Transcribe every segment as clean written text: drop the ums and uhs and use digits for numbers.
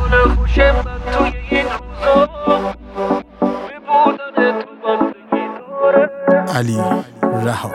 حال خوشم من توی این روزا به بودن تو بستگی داره. علی رها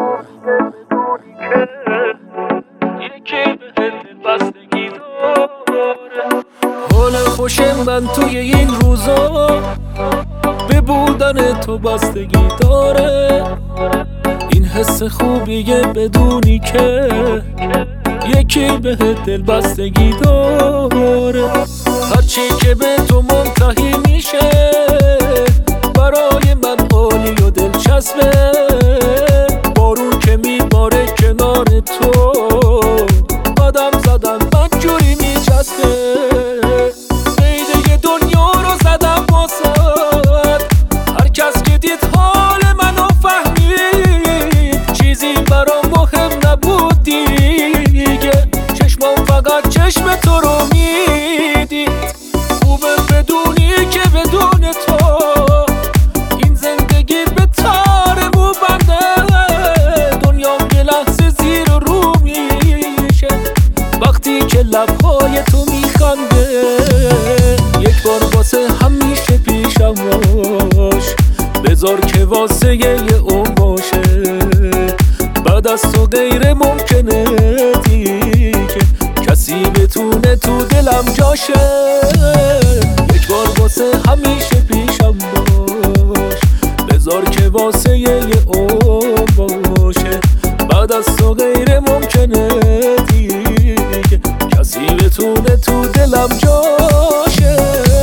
یکی به دل بستگی داره. حال خوشم من توی این روزا به بودن تو بستگی داره. این حس خوبیه بدونی که یکی به دل بستگی داره. هرچی که به تو منتهی میشه برای من عالی و دلچسبه. بارون که میباره کنار تو قدم زدن من جوری میچسبه. قیده دنیا رو زدم واسد، هر کس که دید حال منو فهمید. چیزی برام مهم نبود دیگه، چشمام فقط چشم تو رو میدید. خوبه بدونی که بدون تو این زندگی به تار مو بنده. دنیام یه لحظه زیر و رو میشه وقتی که لبهای تو میخنده. یک بار واسه همیشه پیشم باش، بذار که واسه یه عمر باشه. بعد از تو غیر ممکنه دیگه کسی بتونه تو دلم جاشه. یک بار واسه همیشه پیشم باش، بذار که واسه یه عمر باشه. بعد از تو غیر ممکنه دیگه کسی بتونه تو دلم جاشه.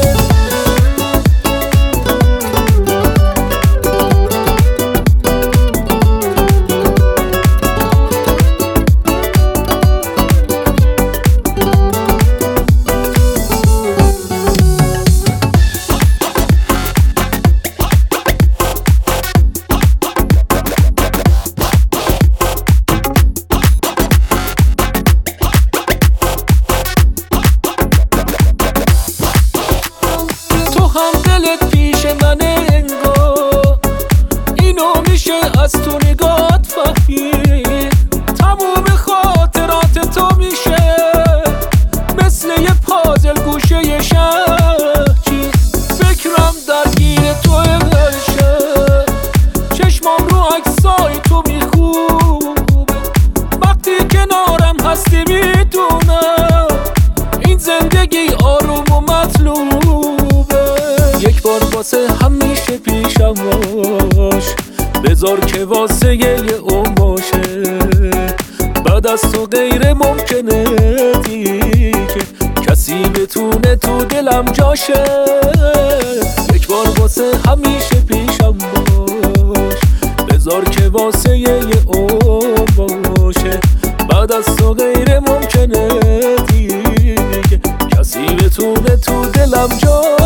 هم دلت پیش منه انگار، اینو میشه از تو نگات فهمید. تموم خاطرات تو میشه مثل یه پازل گوشه یه شهرچی. فکرم درگیر تو هرشه، چشمام رو عکسای تو میخوبه. وقتی کنارم هستی میدونم این زندگی آروم و مطلوب. یک بار واسه همیشه پیشم باش، بذار که واسه یه عمر باشه. بعد از تو غیر ممکنه دیگه کسی بتونه تو دلم جاشه. یک بار واسه همیشه پیشم باش، بذار که واسه یه عمر باشه. بعد از تو غیر ممکنه دیگه کسی بتونه تو دلم جاشه.